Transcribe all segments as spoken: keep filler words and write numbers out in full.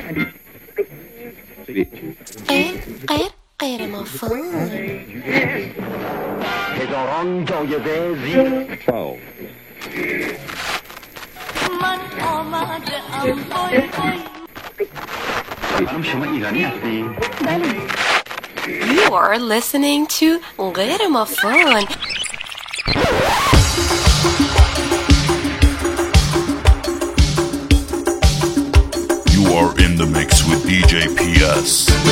غیر غیر غیر مفهوم. هزاران جایزه زیر من آمده ام بای بای. خانم شما ایرانی هستی؟ بله. You are listening to غیر مفهوم. You are in the mix with D J P S.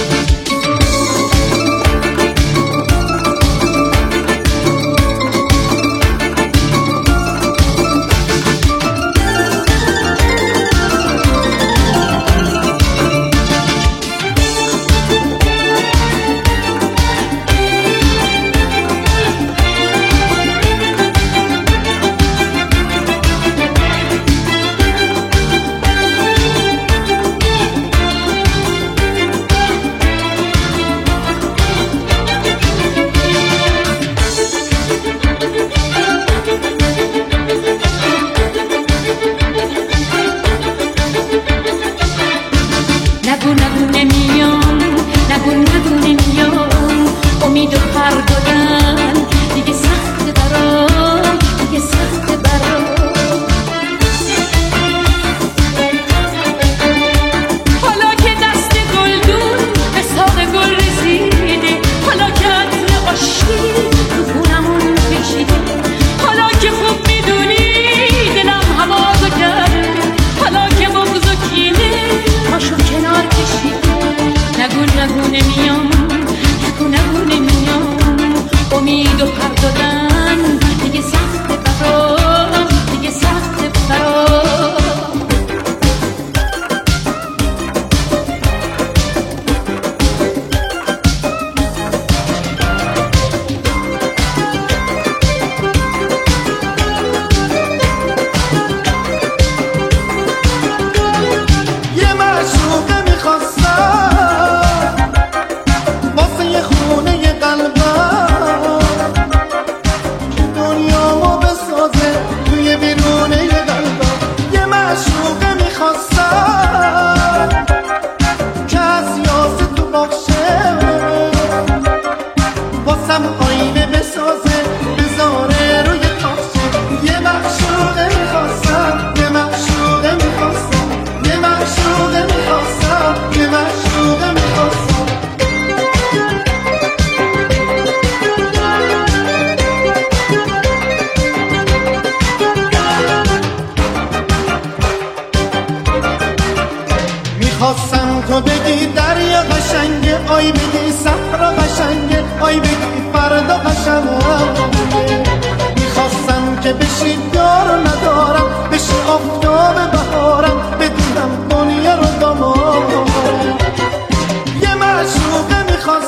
خواستم تو بگی دریا قشنگه، آی بگی صحرا قشنگه، آی بگی فردا قشنگه. میخواستم که بشی یار ندارم، بشی آفتاب بهارم، بدونم دنیا رو دامارم. یه معشوقه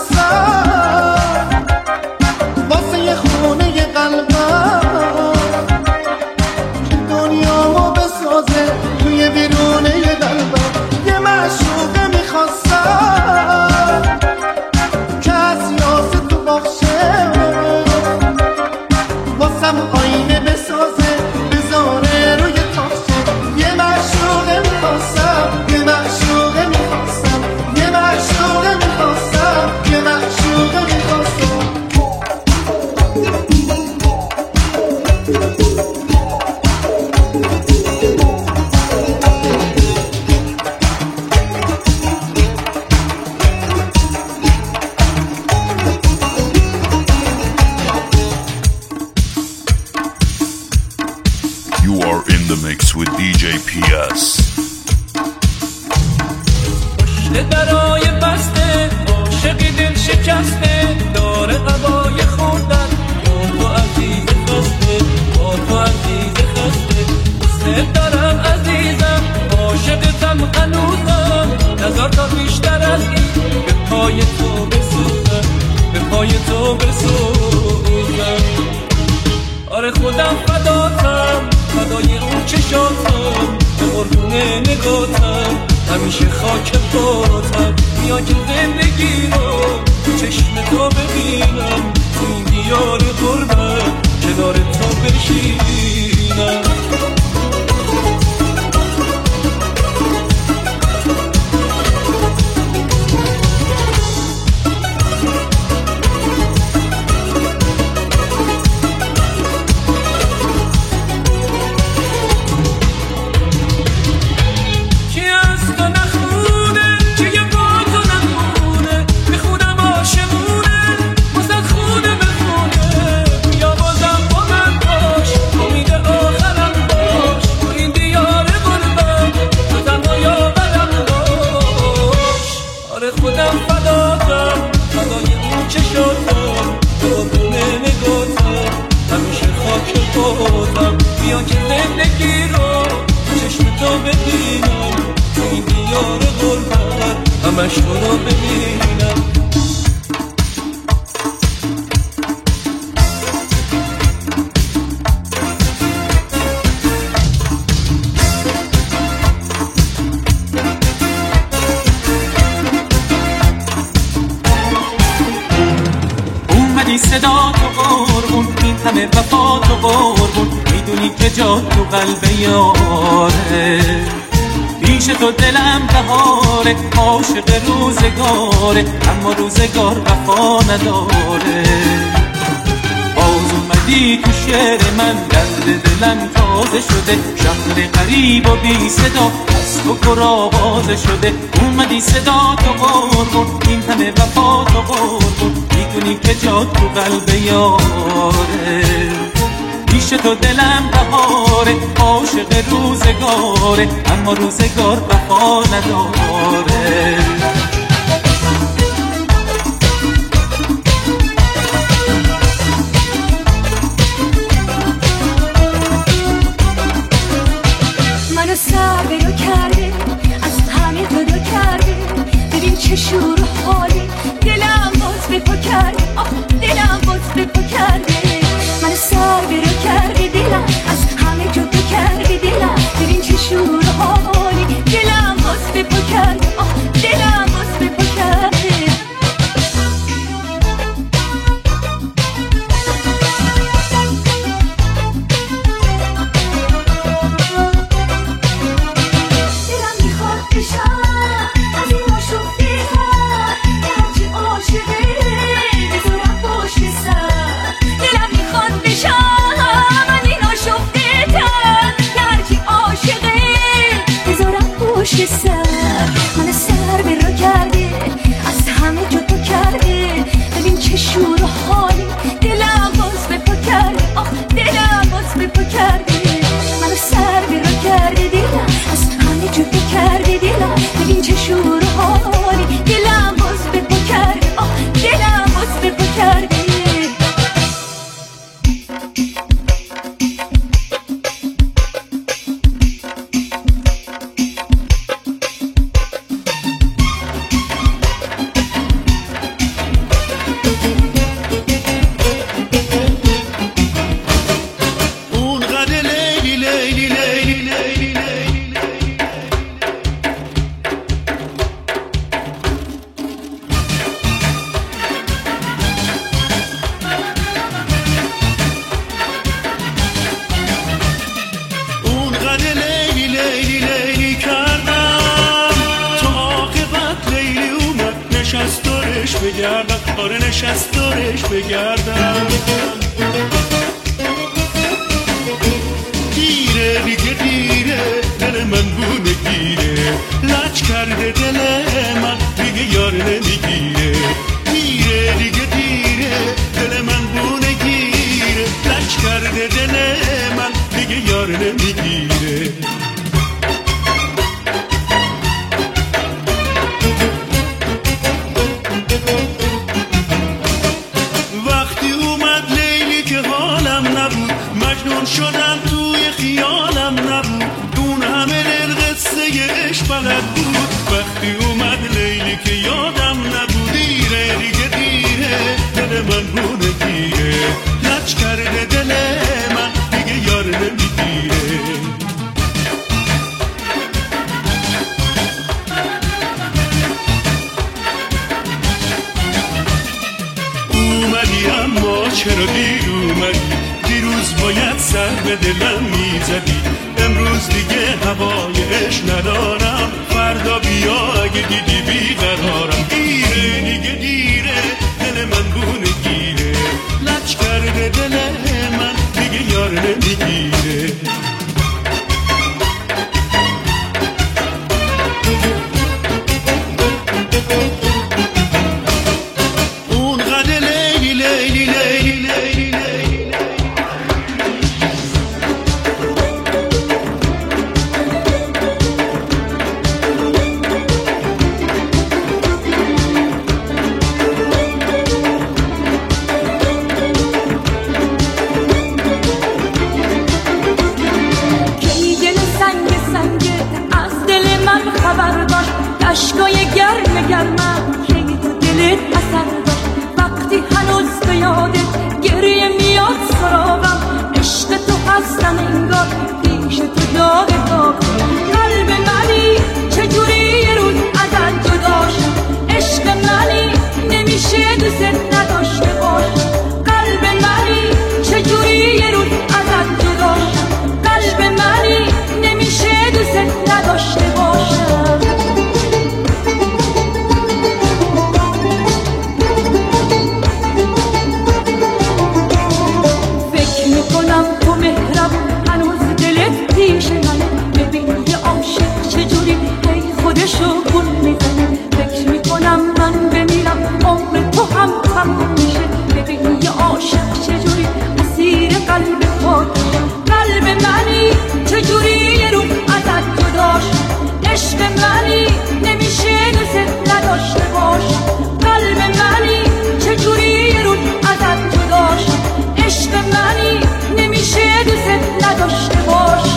میخواستم واسه یه خونه یه قلبم، دنیامو بسازه توی بیرونه یه قلبم. یه معشوقه میخواستم که از یاس تو باخشه، واسم آینه بسازه بذاره روی تاخچه. یه معشوقه میخواستم، یه معشوقه میخواستم، یه معشوقه میخواستم، یه معشوقه میخواستم. You are in the mix with D J P S. پشت درای بسته عاشقی دل شکسته، داره هوای خوردن با تو عزیز خسته، با تو عزیز خسته. دوست دارم عزیزم، عاشقتم هنوزم، نظر تا بیشتر از این به پای تو بسوزم، به پای تو بسوزم. آره خودم فداتم، فدای اون چشاتم، به قربونه نگاتم، همیشه خاک پاتم. بیا که زندگی رو چشم تو ببینم، تو این دیار غربت کنار تو بشینم. همش تو رو ببینم. اومدی صدا تو قربون، این همه وفا تو قربون، میدونی که جا تو قلب یاره، پیش تو دلم بهاره، عاشق روزگاره، اما روزگار وفا نداره. باز اومدی تو شعر من، درد دلم تازه شده، شهر غریب و بی صدا از تو پر آوازه شده. اومدی صدا تو قربون، این همه وفا تو قربون، میدونی که جا تو قلب یاره، پیش تو دلم بهاره، عاشق روزگاره، اما روزگار وفا نداره. منو سر به رو کرده، از همه جدا کرده، ببین چه شور و حالی، دلم باز به پا کرده، آه دلم باز به پا کرده. منو سر به رو کرده دلم، از همه جدا کرده دلم، ببین چه شور و حالی، دلم باز به پا کرده، آه دلم باز به پا کرده. من سر به رو کرده، از همه جدا کرده، ببین چه شور و حالی، دلم باز به پا کرده، آه دلم باز به پا کرده. من سر به رو کرده دلم، از همه جدا کرده دلم، ببین چه شور و حالی، دلم باز به پا کرده، آه دلم باز به پا کرده. بگردم، آره نشست دارش بگردم. دیره دیگه دیره، دل من بونه گیره، لج کرده دل من دیگه یار نمیگیره. دیره دیگه دیره، دل من بونه گیره، لج کرده دل من دیگه یار نمیگیره. مجنون شدم توی خیالم نبود، اون همه دل قصه عشق بلد بود. وقتی اومد لیلی که یادم نبود، دیره دیگه دیره، دل من بونه گیره، لج کرده دل من دیگه یار نمیگیره. اومدی اما چرا دیر اومدی، دیروز باید سر به دلم میزدی، امروز دیگه هوای عشق ندارم، فردا بیا اگه دیدی بیقرارم. دیره دیگه دیره، دل من بونه گیره، لج کرده دل من دیگه یار نمیگیره. اون قد لیلی لیلی لیلی لیلی لیلی دلشو گل میزنه فکر میکنم من بمیرم عمر تو هم تموم میشه ببین یه عاشق چجوری اسیر قلب خودشه قلب منی چجوری یه رو ازت جداش عشق منی نمیشه دوست نداشته باش قلب منی چجوری یه رو ازت جداش عشق منی نمیشه دوست نداشته باش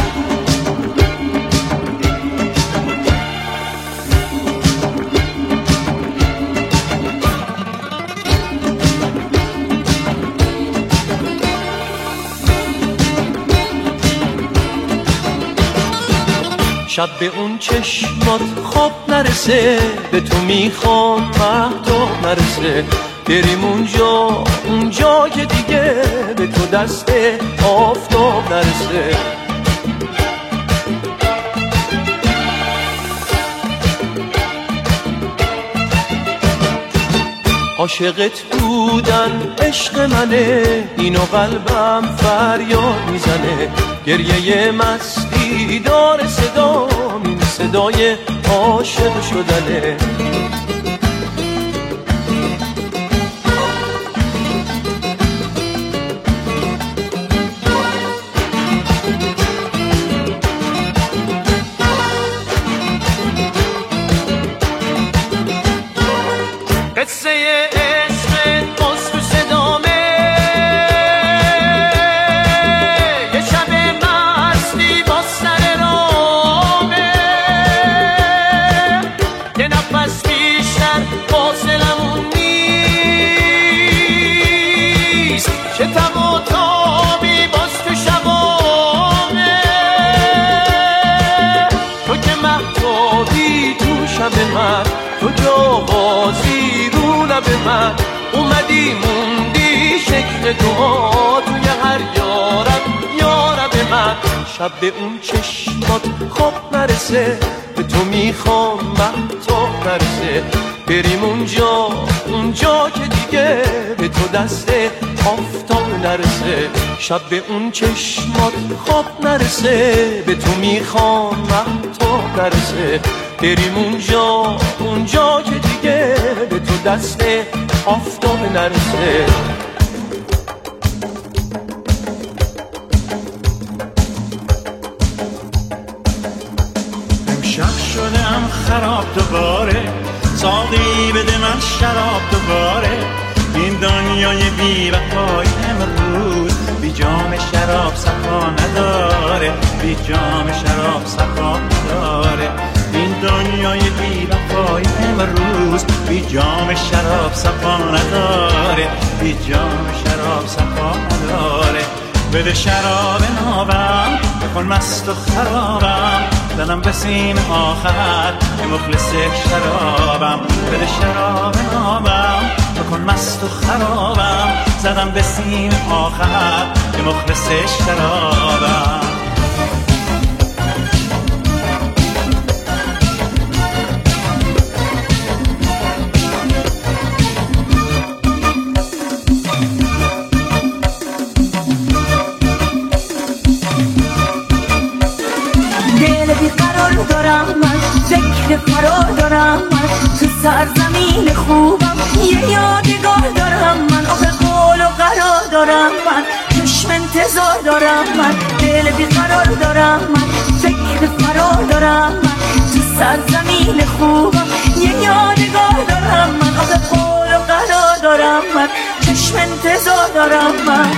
شب به اون چشمات خواب نرسه به تو میخوام مهتاب نرسه بریم اونجا اونجا که دیگه به تو دست آفتاب نرسه عاشقت بودن عشق منه اینو قلبم فریاد میزنه گریه مستی داره صدا این صدای عاشق شدنه قصه عشق باز تو صدامه یه شب مستی با سر رامه یه نفس بیشتر فاصلمون نیست چه تب و تابی باز تو شبامه تو که مهتابی تو شب من تو جوازی رو لب من اومدی موندی شکل دعا توی هر یارب یارب من شب به اون چشمات خواب نرسه به تو میخوام مهتاب نرسه بریم اونجا اونجا که دیگه به تو دست آفتاب نرسه شب به اون چشمات خواب نرسه به تو میخوام مهتاب نرسه بریم اونجا اونجا که دیگه به تو دست آفتاب نرسه امشب شدم خراب دوباره ساقی بده من شراب دوباره این دنیای بی وفای امروز بی جام شراب صفا نداره بی جام شراب صفا نداره این دنیای بی وفای امروز بی جام شراب صفا نداره بی جام شراب صفا نداره بده شراب نابم بکن مست و خرابم دلم به سیم آخر که مخلص شرابم بده شراب نابم بکن مست و خرابم زدم به سیم آخر که مخلص شرابم دارم من ذکر فرار دارم من تو سرزمین خوبم یه یادگار دارم من آخه قول و قرار دارم من چشم انتظار دارم من دل بیقرار دارم من ذکر فرار دارم من تو سرزمین خوبم یه یادگار دارم من آخه قول و قرار دارم من چشم انتظار دارم من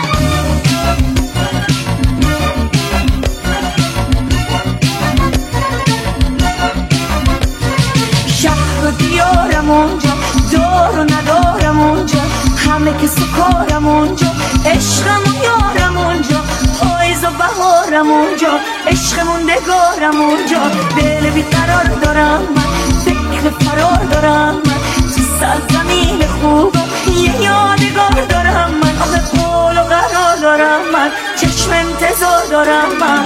دیارم اونجا دار و ندارم اونجا همه که سکارم اونجا عشقم و یارم اونجا پاییز و بهارم اونجا عشق موندگارم اونجا دل بیقرار دارم من فکر فرار دارم من تو سرزمین خوبم یه یادگار دارم من آخه قول و قرار دارم من چشم انتظار دارم من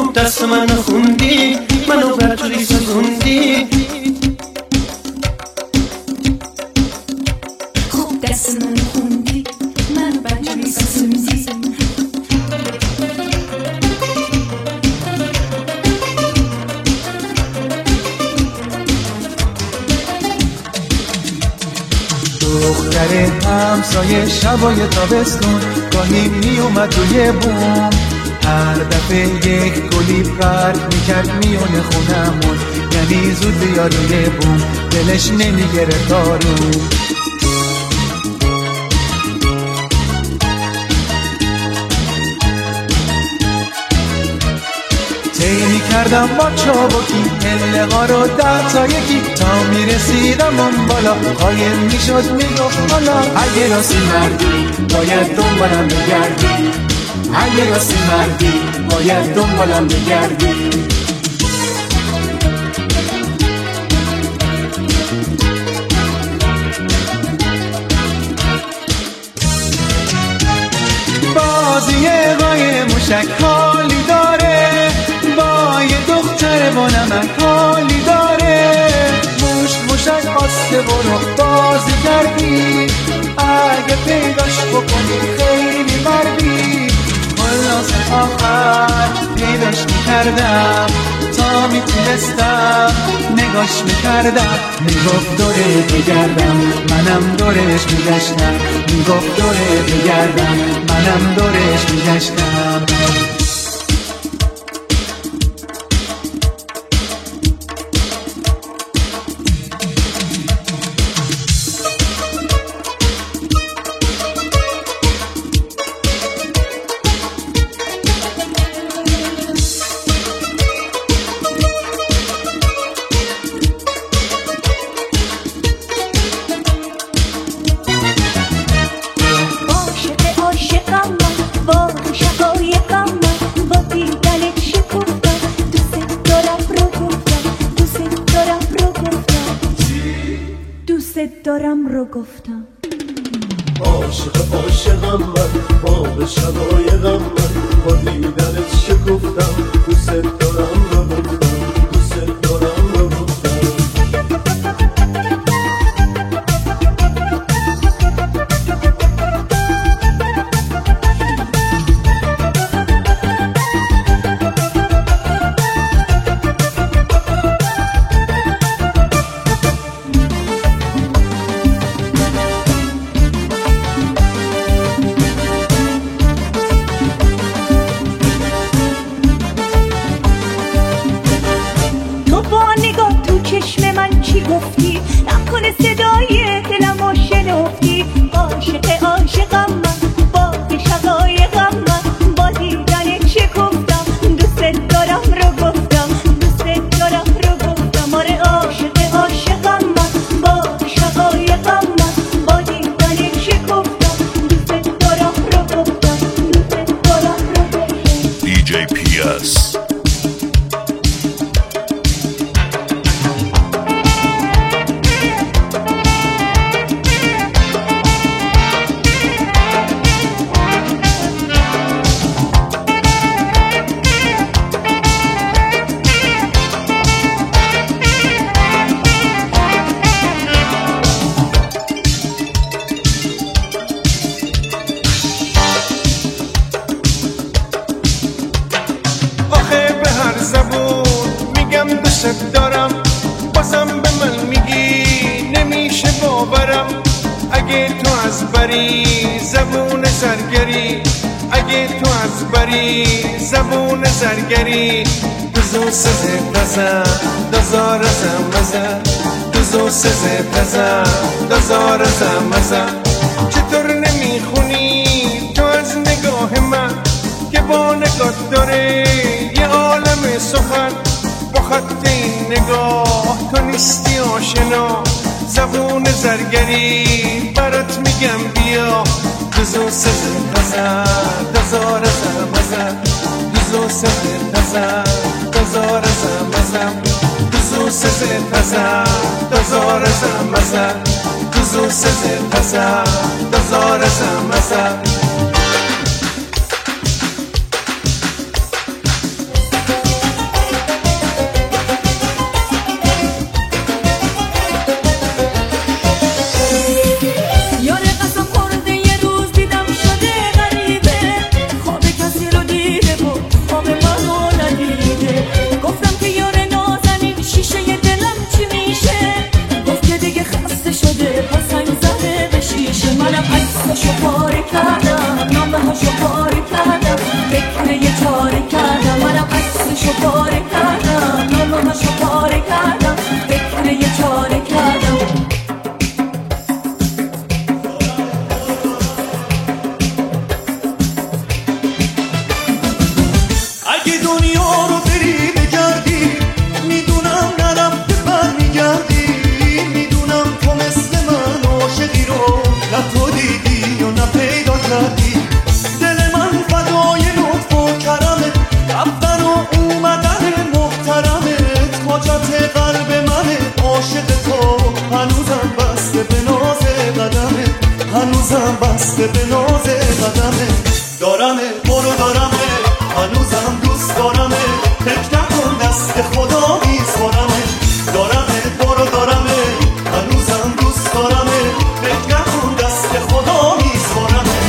خوب دست منو خوندی، منو بدجوری سوزوندی. خوب دست منو خوندی، منو بدجوری سوزوندی. دختر همسایه شبای تابستون گاهی می اومد روی بوم، هر دفعه یک گلی پرد میکرد میونه خونمون، یعنی زود بیا روی بوم دلش نمیگره دارو. طی میکردم با چابکی پله‌ها رو ده تا یکی، تا میرسیدم اون بالا قایم میشد میگفت حالا اگه راستی مردی باید دنبالم بگردی، اگه راستی مردی باید دنبالم بگردی. بازی قای موشک حالی داره، با یه دختر با نمک حالی داره. موش موشک آسته برو بازی کردی، اگه پیداش بکنی خیلی مردی. خلاص آخر پیداش میکردم، تا میتونستم نگاش میکردم. میگفت دوره بگردم منم دورش میگشتم، میگفت دوره بگردم منم دورش میگشتم. دارم رو گفتم عاشق عاشقم من، با به شقایقم من، با دیدنت شکفتم. دوست دارم رو گفتم، دوست دارم رو گفتم. گفتی نکنه صدای دلمو شنفتی. عاشق عاشقم من، با شقایقم من، با دیدنت شکفتم. دوست دارم رو گفتم، دوست دارم رو گفتم. آره عاشق عاشقم من، با شقایقم من، با دیدنت شکفتم. دوست دارم رو گفتم، دوست دارم رو گفتم. دی جی پی اس دارم بازم به من میگی نمیشه باورم. اگه تو از بری زبون زرگری، اگه تو از بری زبون زرگری. دوزو سزه پزم دازار زمزم، دوزو سزه پزم دازار زمزم. چطور نمیخونی تو از نگاه من که با نگاه داره یه عالم سخن. با خط این نگاه تو نیستی آشنا، زبون زرگری برات میگم بیا. دوزو سزه پزم دازار زمزم، دوزو سزه پزم دازار زمزم. دوزو سزه پزم دازار زمزم، دوزو سزه پزم دازار زمزم. هنوزم بسته به ناز قدمه دارمه برو دارمه هنوزم دوست دارمه فکر نکن دست خدا میسپارمه دارمه برو دارمه هنوزم دوست دارمه فکر نکن دست خدا میسپارمه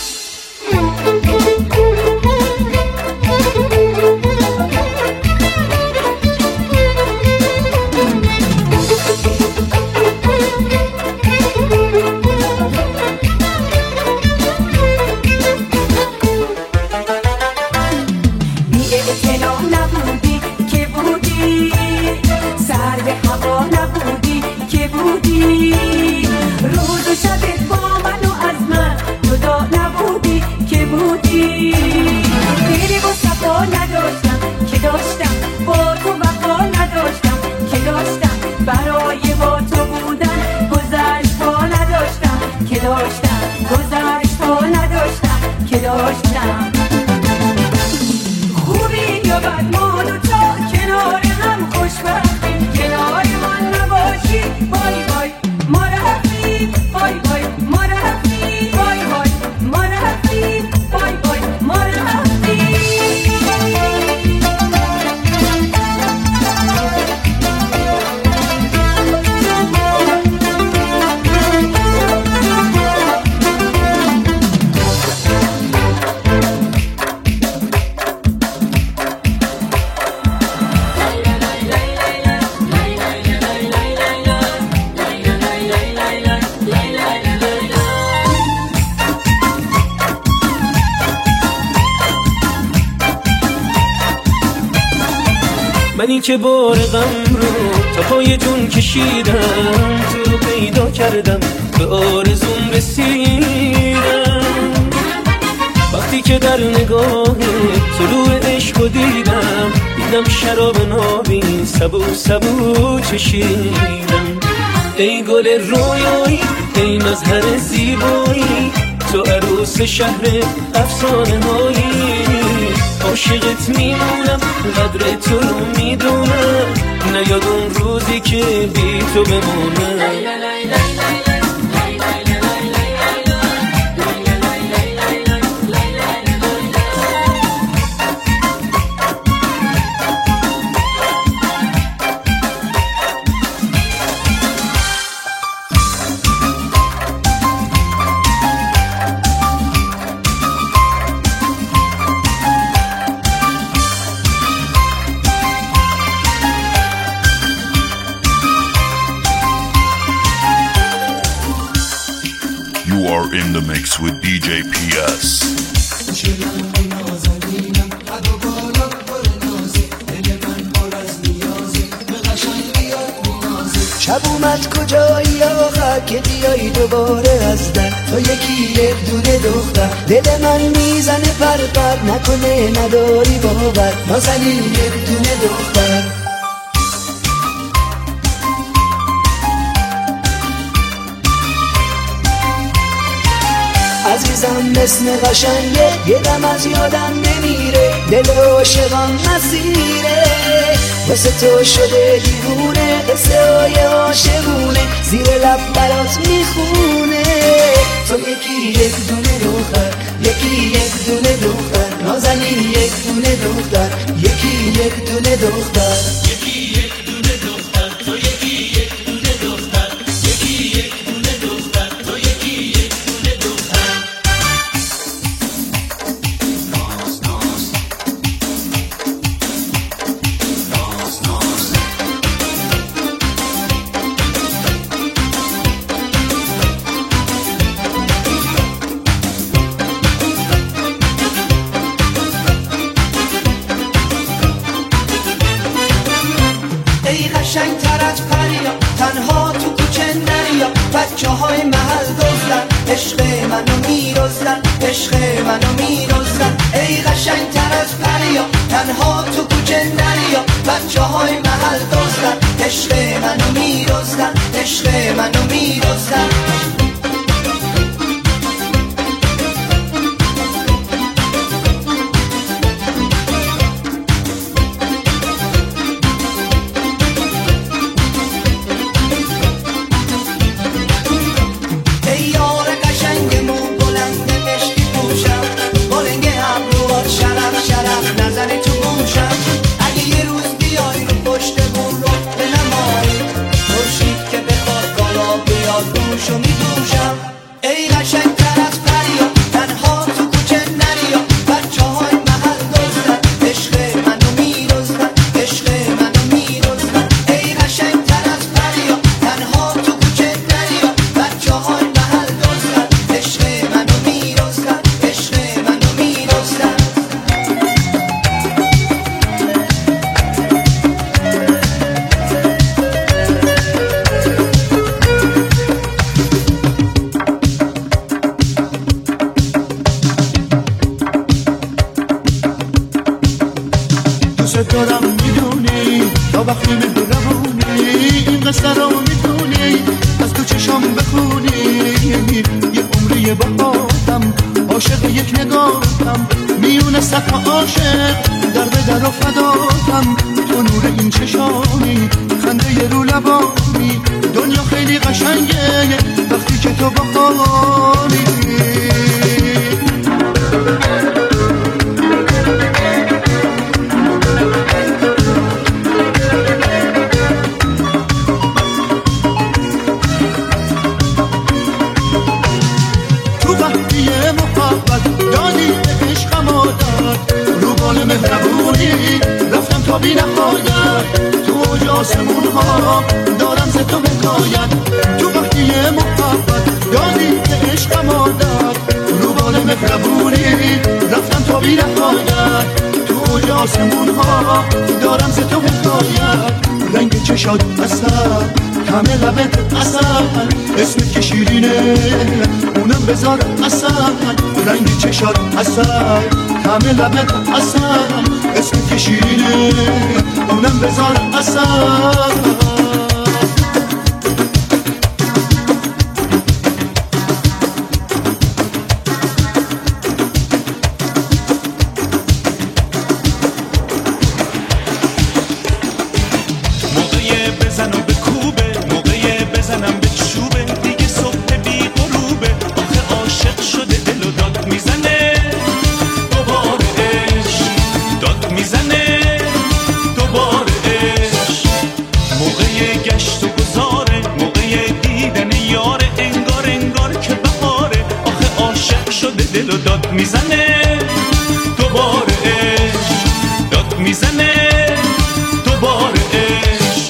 منی که بار غم رو تا پای جون کشیدم تو رو پیدا کردم به آرزوم رسیدم وقتی که در نگاه طلوع عشق رو دیدم دیدم شراب نابی سبو سبو چشیدم ای گل رویایی ای مظهر زیبایی تو عروس شهر افسانه هایی عاشقت میمونم قدر تو رو میدونم نیاد اون روزی که بی تو بمونم You are in the mix with D J P S. شب اومد کجایی آخر که بیایی دوباره از در تو یکی یک دونه دختر دل من میزنه پر پر نکنه نداری باور نازنی یک دونه دختر عزیزم مثل قشنگه یه دم از یادم نمیره دل عاشقم مسیره واسه تو شده دیوونه قصه های عاشقونه زیر لب برات میخونه تو یکی یک دونه دختر یکی یک دونه دختر نازنی یک دونه دختر یکی یک دونه دختر یکی یک دونه دختر تو یکی یک دونه دختر یکی یک دونه دختر تو یکی یک دونه دختر ناز ناز ناز ناز ای قشنگ تر از پریا تنها تو کوچه نریا بچه های محل دزدن عشق منو میرزدن عشق منو میرزدن ای قشنگ تر از پریا تنها تو کوچه نریا بچه های محل دزدن عشق منو میرزدن عشق منو میرزدن ای یار قشنگ سر رو میتونی از تو چشام بخونی، یه عمری باهاتم عاشق یک نگاهتم، میونه صف عاشق در به در و فداتم، تو نور این چشامی خنده رو لبانی، دنیا خیلی قشنگه وقتی که تو باهانی. مهربونی رفتم تا بی نهایت، تو اوج آسمون ها دارم ز تو حکایت، تو وقتی محبت دادی به عشقم عادت، رو بال مهربونی رفتم تا بی نهایت، تو اوج آسمون ها دارم ز تو حکایت، رنگ چشات اصل همه لبت اصل، اسمت که شیرینه اونم بذار اصل، رنگ چشات اصل همه لبت اصل، اسمت که شیرینه اونم بذار اصل. میزنه دوباره عشق، داد میزنه دوباره عشق.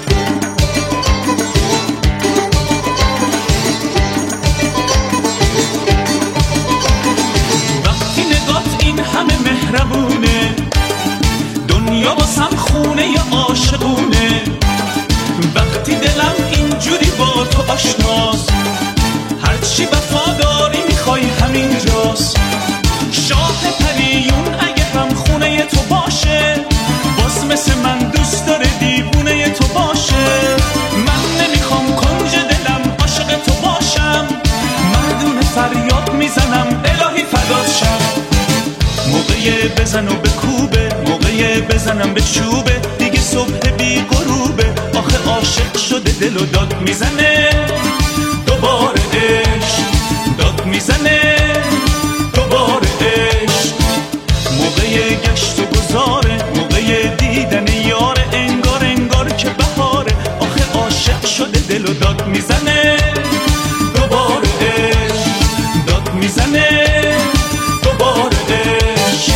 وقتی نگات این همه مهربونه، دنیا واسم خونه ی عاشقونه، وقتی دلم اینجوری با تو آشناست، هرچی وفاداری میخوای همینجاست، شاه پریون اگه هم خونه تو باشه، باز مثل من دوست داره دیوونه تو باشه، من نمیخوام کنج دلم عاشق تو باشم، مردونه فریاد میزنم الهی فدات شم، موقع بزن و بکوبه، موقع بزنم به چوبه، دیگه صبح بی غروبه، آخه عاشق شده دل و داد میزنه دوباره عشق، داد میزنه دوباره عشق، موقع گشت و گذاره، موقع دیدن یاره، انگار انگار که بهاره، آخه عاشق شده دل و داد میزنه دوباره عشق، داد میزنه دوباره عشق.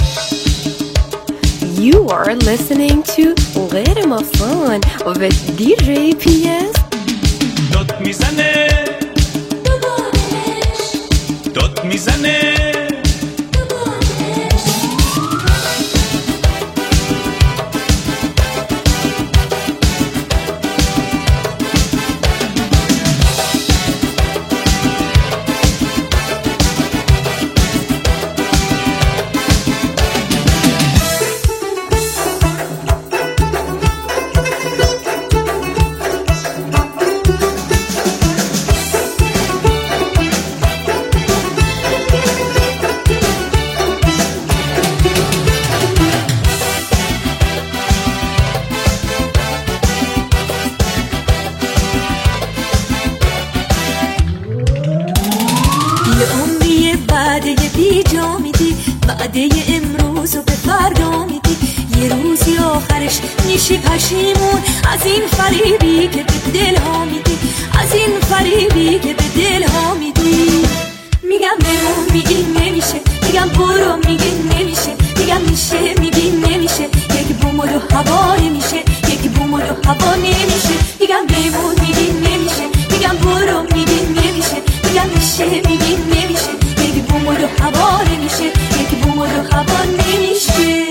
You are listening to غیر مفهوم with دی جی پی اس. داد میزنه داد میزنه امروز و به فردا میدی، یه روزی آخرش میشی پشیمون از این فریبی که به دل ها میدی، از این فریبی که به دل ها میدی. میگم بمون میگی نمیشه، میگم برو میگی نمیشه، میگم میشه میگی نمیشه، یک بوم و دو هوا نمیشه، یک بوم و دو هوا نمیشه، میگم بمون میگی نمیشه، میگم برو میگی نمیشه، میگم میشه میگی نمیشه، یک بوم و دو هوا نمیشه، یک بوم و دو هوا نمیشه.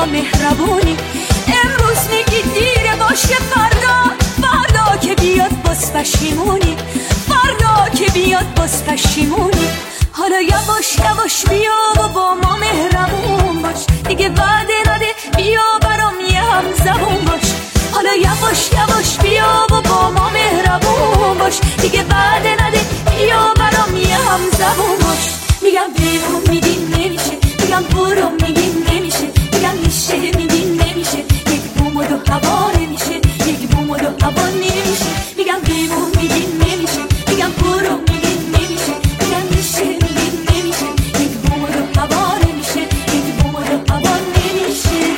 مهربونی. امروز میگی دیره باشه، فردا فردا که بیاد باز پشیمونی، فردا که بیاد باز پشیمونی. حالا یواش یواش بیا و با ما مهربون باش، دیگه وعده نده بیا برام یه هم زبون باش. حالا یواش یواش بیا و با ما مهربون باش، دیگه وعده نده بیا برام یه هم زبون باش. میگم بیرون میگیم نمیشه، میگم برو میگیم نمیشه، میگم میشه میگیم نمیشه، یک بوم و دو هوا نمیشه، یک بوم و دو هوا نمیشه. میگم بیرون میگیم نمیشه، میگم برو میگیم نمیشه، میگم میشه میگیم نمیشه، یک بوم و دو هوا نمیشه، یک بوم و دو هوا نمیشه.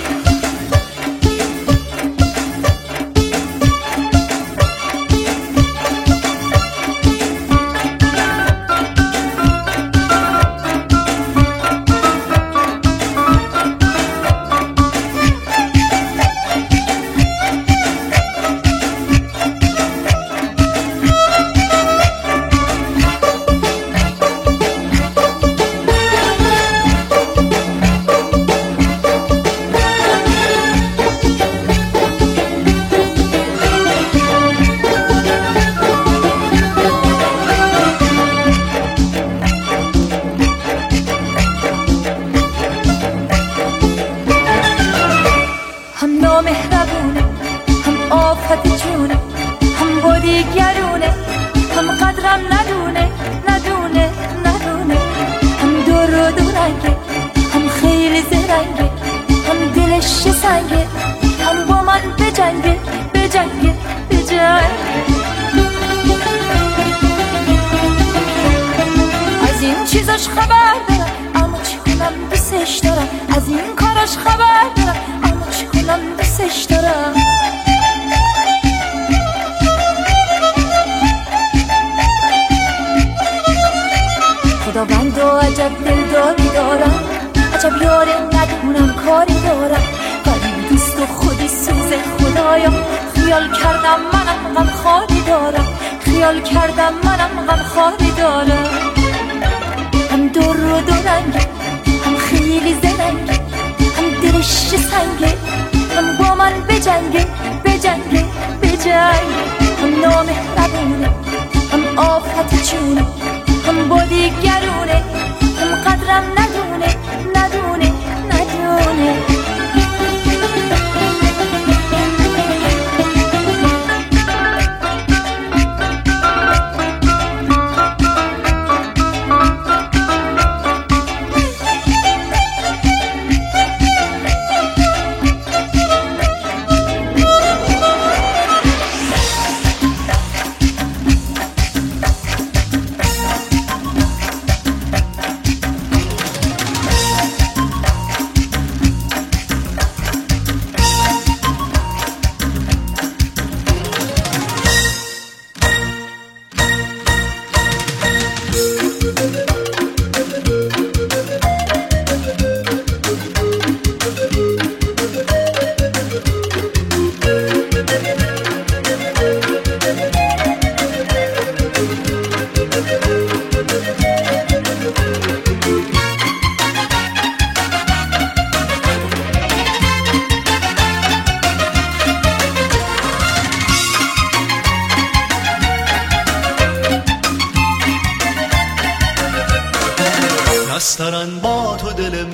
نسترن با تو دل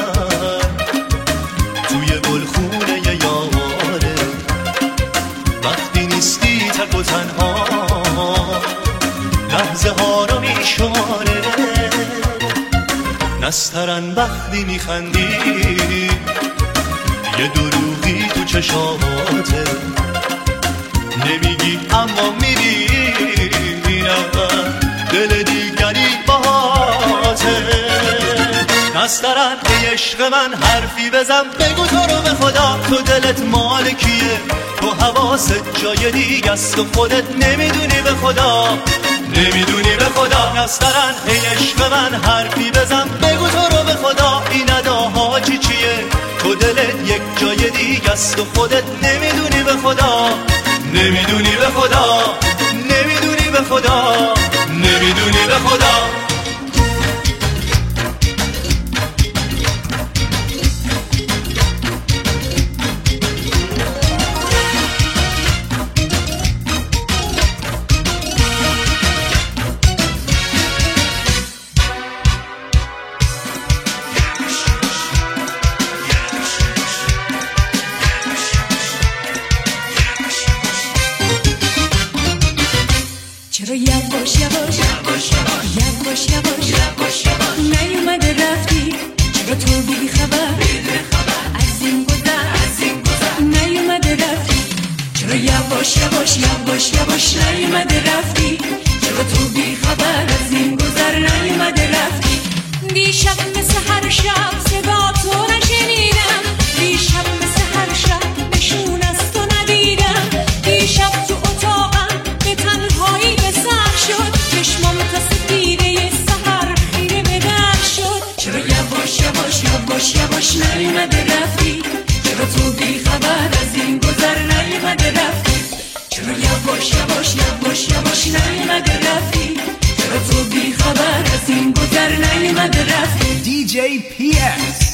من توی گلخونه یاره، وقتی نیستی تک و تنها لحظه ها رو میشماره. نسترن وقتی میخندی یه دروغی تو چشاماته، نمیگی اما میبینم دل دیگری باهاته. نسترن ای عشق من حرفی بزن، بگو تو رو به خدا تو دلت مال کیه، تو حواست جای دیگه است و خودت نمیدونی به خدا، نمیدونی به خدا. نسترن ای عشق من حرفی بزن، بگو تو رو به خدا این اداها چی چیه، تو دلت یک جای دیگه است و خودت نمیدونی به خدا، نمیدونی به خدا، نمیدونی به خدا، نمیدونی به خدا. دیشب مثل هر شب صدا تو نشنیدم، دیشب مثل هر شب نشون از تو ندیدم، دیشب تو اتاقم به تنهایی به سر شد، چشمم تا سپیده سحر خیره به در شد. چرا یواش یواش یواش یواش نیومده رفتی، چرا تو بی خبر از این گذر نیومده رفتی، چرا یواش یواش یواش یواش نیومده رفتی، چرا تو بی خبر از این گذر نیومده رفتی. دی جی پی اس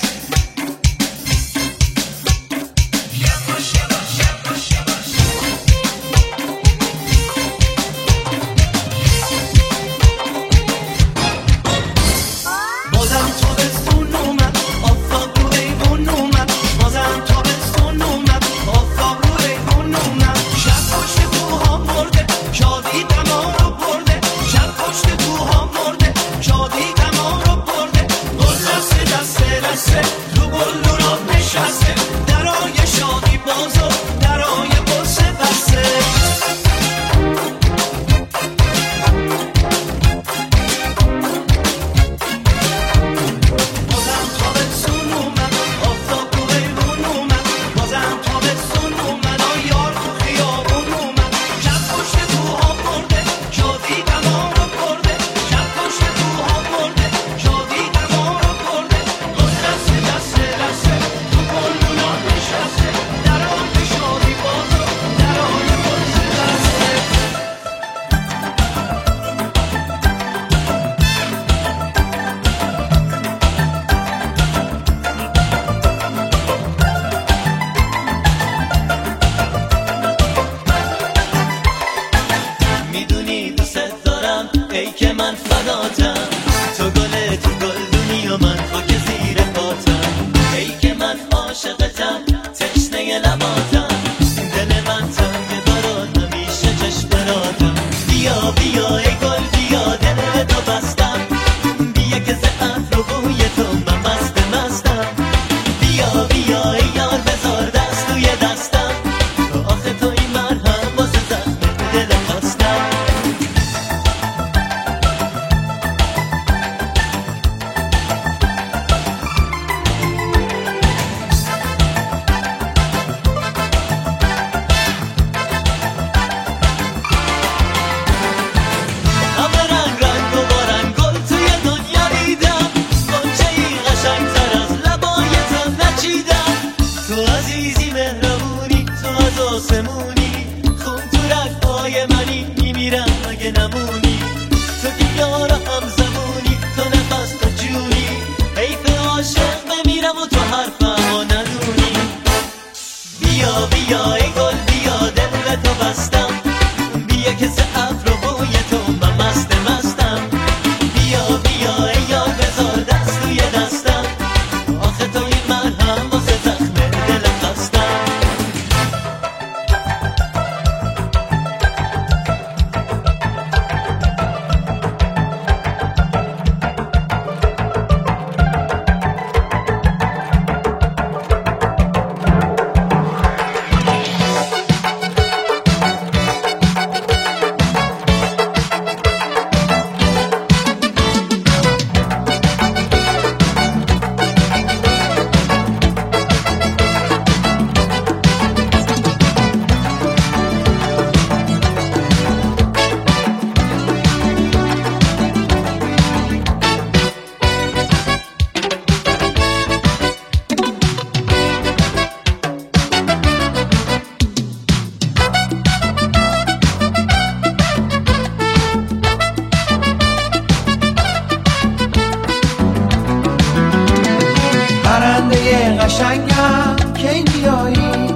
قشنگم کی میایی،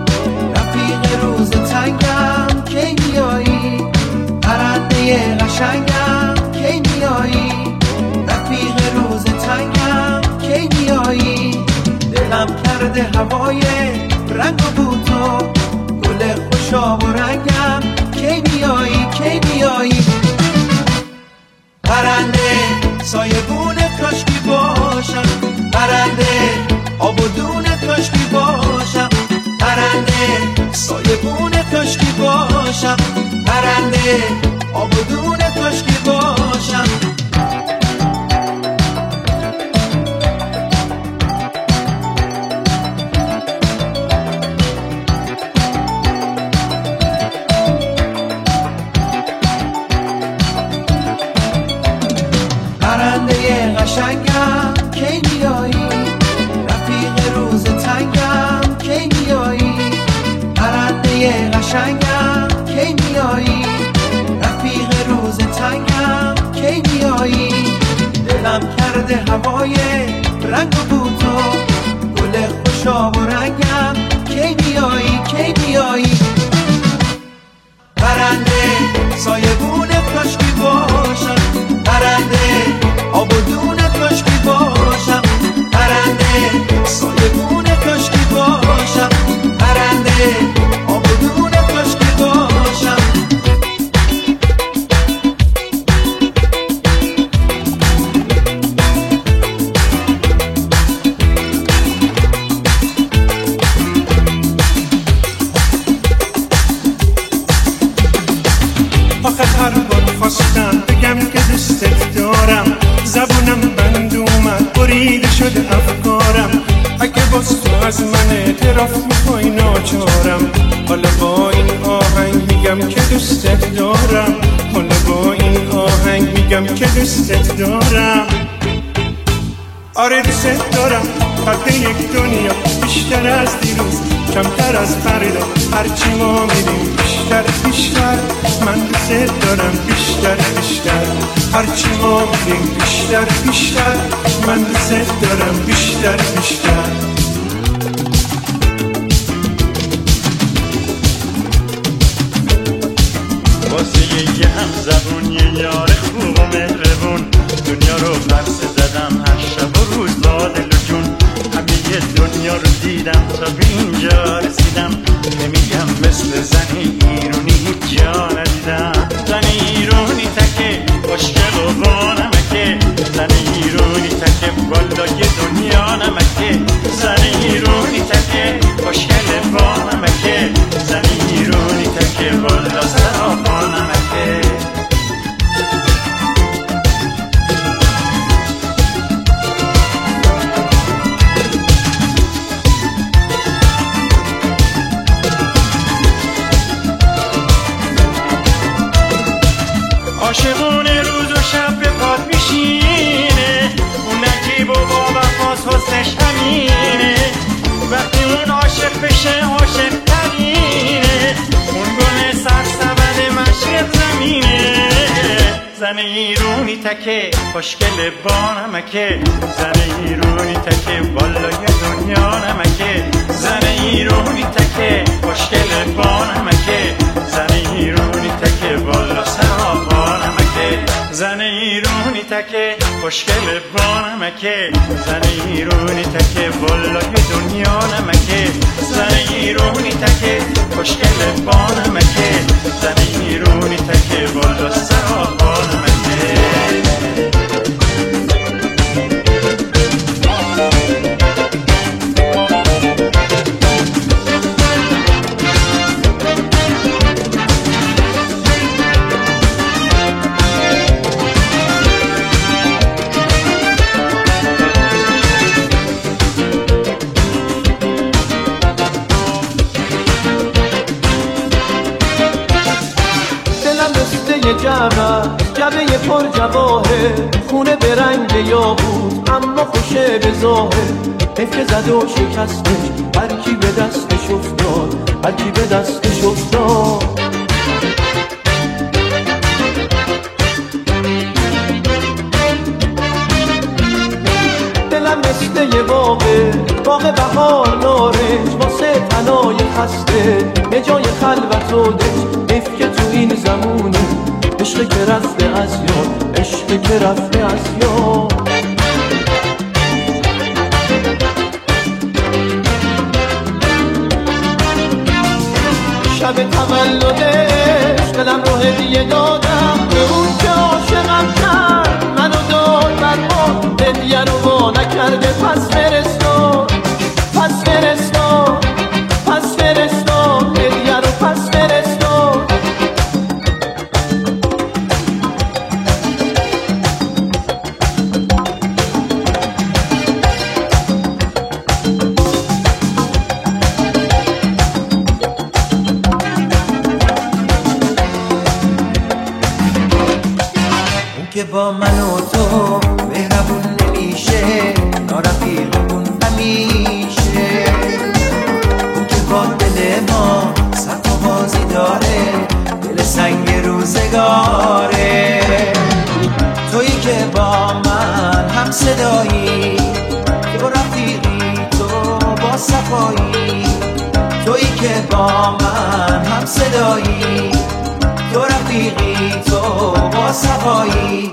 رفیق روز تنگم کی میایی، پرنده قشنگم کی میایی، رفیق روز تنگم کی میایی، دلم کرده هوای رنگ و بوتو، گل خوشاب و رنگم کی میایی کی میایی، پرنده سایبونه کاشکی باشم، پرنده آب و دونه کاشکی باشم، پرنده سایبونه کاشکی باشم، پرنده آب و دونه کاشکی باشم. قشنگم کی میایی، رفیق روز تنگم کی میایی، دلم کرده هوای رنگ و بوتو، گل خوشاب و رنگم کی میایی کی میایی. پرنده سایبونه کاشکی باشم، پرنده آب و دونه کاشکی باشم، پرنده سایبونه کاشکی باشم، پرنده آب و دونه کاشکی باشم. آخه هر بار خواستم بگم که دوستت دارم، زبونم بند اومد بریده شده افکارم، اگه باز تو از من اعتراف میخوای ناچارم، حالا با این آهنگ میگم که دوستت دارم، حالا با این آهنگ میگم که دوستت دارم. آره دوستت دارم قد یک دنیا، بیشتر از دیروز کمتر از فردا، هرچی ما میریم بیشتر بیشتر، من دوست دارم بیشتر بیشتر، هرچی ما میریم بیشتر بیشتر، من دوست دارم بیشتر بیشتر. واسه یه هم زبون یه یار خوب و مهربون، دنیا رو برسه زدم هر شب و روز با دل و جون، همه دنیا رو دیدم تا به اینجا رسیدم، نمیگم مثل زن ایرونی هیچ جا ندیدم، زن ایرونی تکه خوشگل و با نمکه، زن ایرونی تکه بالای دنیا نمکه، زن ایرونی تکه خوشگل با نمکه، زن ایرونی تکه بالا سرا با نمکه. عاشقونه روز و شب به پاد میشینه، اون نجیب و با وفاس حسنش همینه، وقتی اون عاشق بشه عاشق ترینه، اون گل سرسبد مشرق زمینه، زن ایرونی تکه خوشگل با نمکه، زن ایرونی تکه بالای دنیا نمکه، زن ایرونی تکه خوشگل با نمکه، زن ایرونی تکه بالا سرا با نمکه، زن ایرونی تکه خوشگل با نمکه، زن ایرونی تکه بالای دنیا نمکه، زن ایرونی تکه خوشگل با نمکه، زن ایرونی تکه بالا سرا با نمکه. جبه پر جواهر خونه به رنگ یاقوت، اما خوشه به ظاهر، حیف که زد و شکستش، هر کی به دستش افتاد، هر کی به دستش افتاد. دلم مثل یه باغه، باغ بهار نارنج، واسه تنای خسته یه جای خلوت و دنج، حیف که تو این زمونه عشق که رفته از یاد، عشق که رفته از یاد. شب تولدش دلم رو هدیه دادم، به اون که عاشقم کرد منو داد برباد، هدیه رو با نکرده پس فرستاد، پس فرستاد، پس فرستاد، هدیه رو پس فرستاد. که با من و تو مهربون نمیشه، نارفیقمون همیشه، اون که با دل ما صف و بازی هم صدایی، تو رفیقی تو با صفایی، تویی که با من هم صدایی، تو رفیقی تو با صفایی.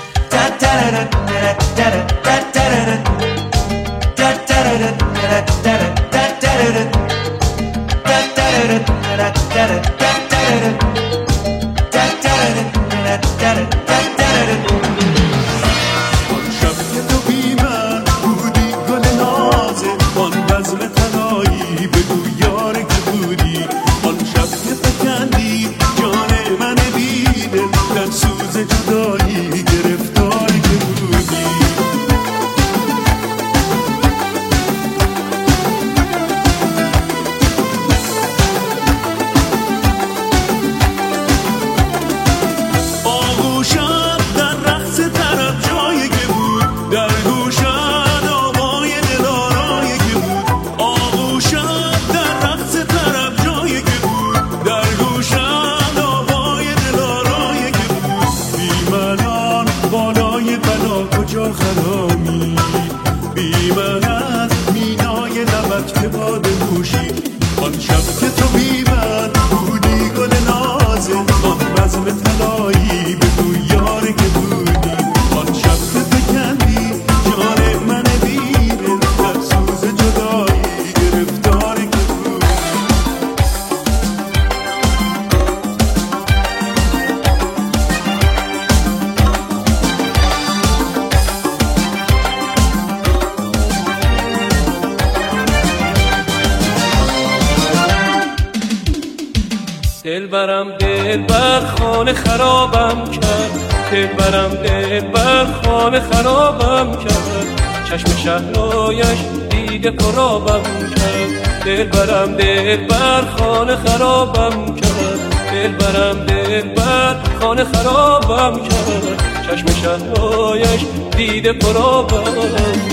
دلبرم دلبر خانه خرابم کرد، دلبرم دلبر خانه خرابم کرد، چشم شهرایش دیده پرابم کرد. دلبرم دلبر خانه خرابم کرد، دلبرم دلبر خانه خرابم کرد، چشم شهرایش دیده پرابم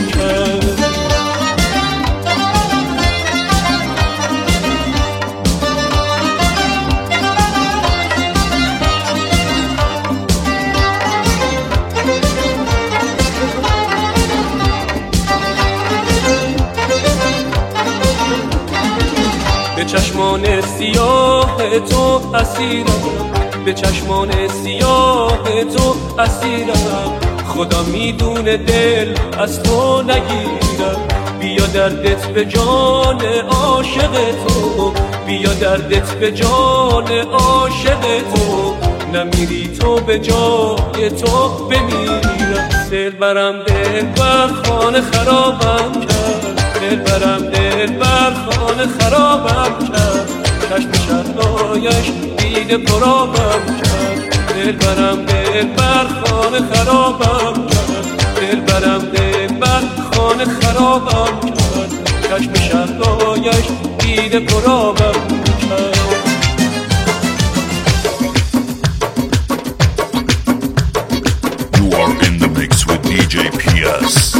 کرد. به چشمان سیاه تو اسیرم، به چشمان سیاه تو اسیرم، خدا میدونه دل از تو نگیرم. بیا دردت به جان عاشق تو، بیا دردت به جان عاشق تو، نمیری تو به جای تو بمیرم. دلبرم دلبر خانه خرابم کرد، دلبرم دلبر خانه خرابم کرد، چشم شهرایش دیده پرابم کرد. دلبرم دلبر خانه خرابم کرد، دلبرم دلبر خانه خرابم کرد، چشم شهرایش دیده پرابم کرد. You are in the mix with D J P S.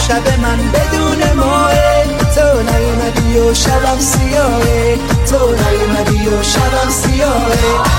شب من بدون ماه، تو نیومدی و شبم سیاهه، تو نیومدی و شبم سیاهه.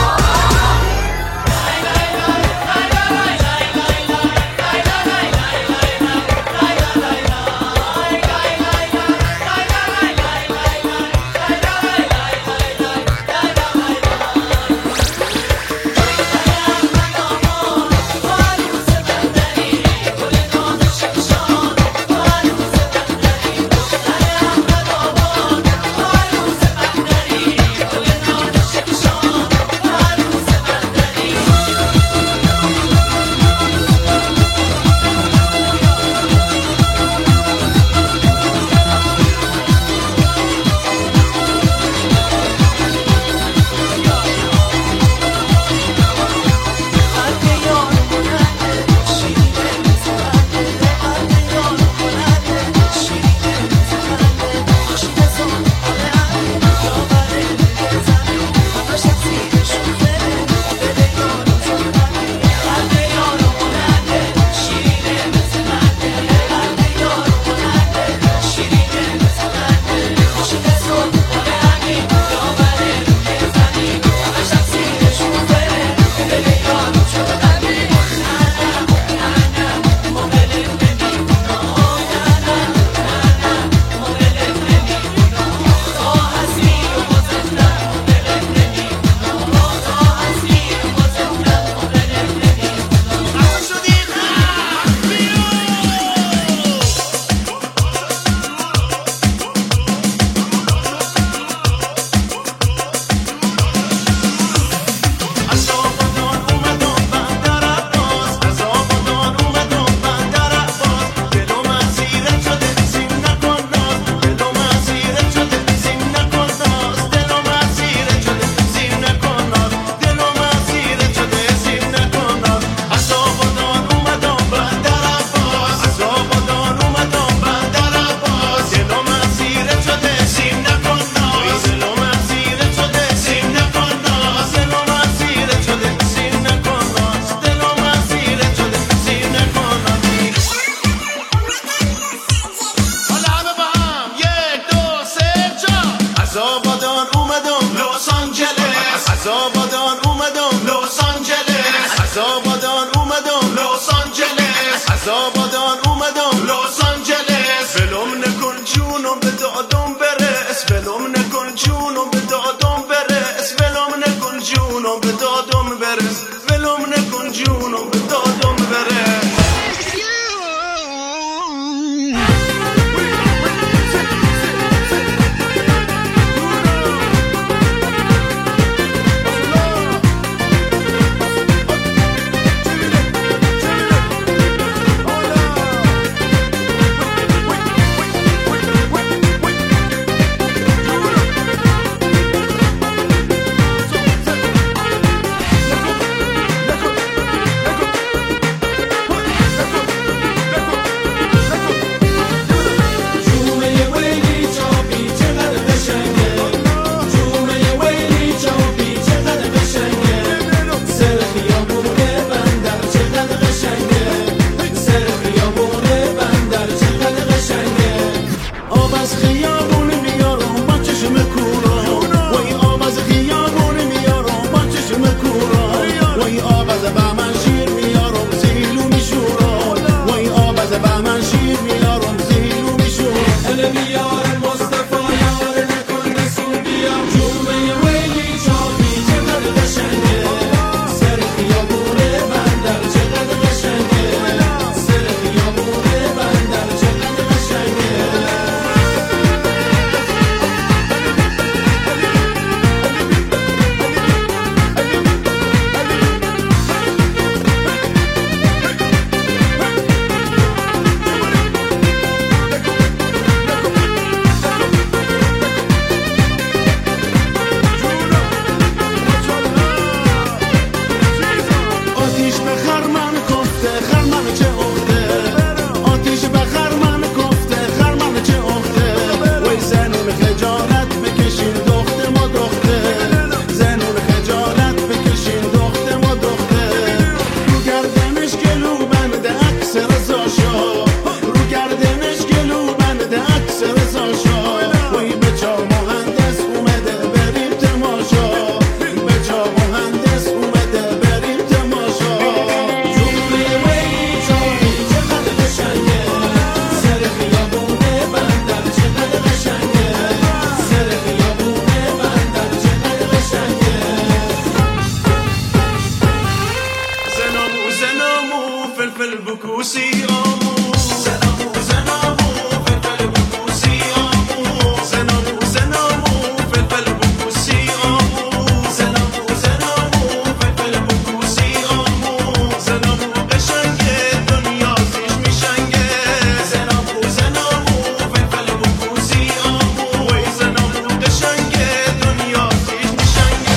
فلفل بکوسی آمو زنامو زنامو فلفل بکوسی آمو زنامو زنامو فلفل بکوسی آمو زنامو زنامو فلفل بکوسی آمو زنامو قشنگه دنیا زیش میشنگه زنامو زنامو فلفل بکوسی آمو وی زنامو قشنگه دنیا زیش میشنگه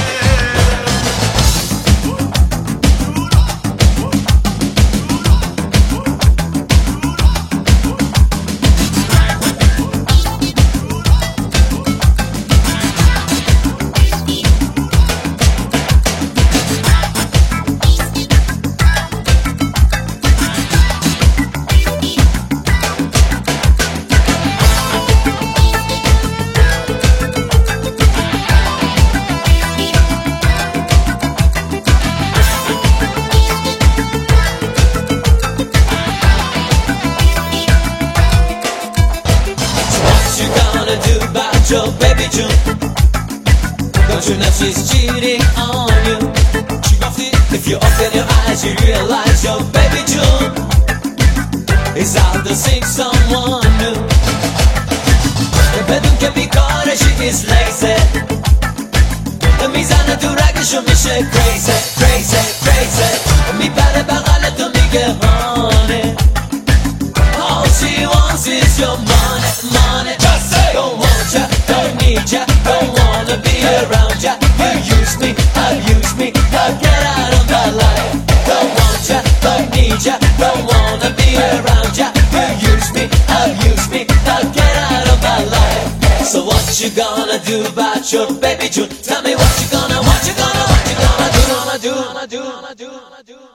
Your baby June, don't you know she's cheating on you? She got it. If you open your eyes, you realize your baby June is out to seek someone new. بدون که بیکاره she is lazy. میزنه تو رگشو میشه crazy, crazy, crazy. میبره بغل تو میگه honey. All she wants is your money, money. Just say, don't want ya, don't need ya, don't wanna be around ya. You use me, abuse me, now get out of my life. Don't want ya, don't need ya, don't wanna be around ya. You use me, abuse me, now get out of my life. So what you gonna do about your baby June? Tell me what you gonna, what you gonna, what you gonna do, gonna do, gonna do, gonna do, gonna do.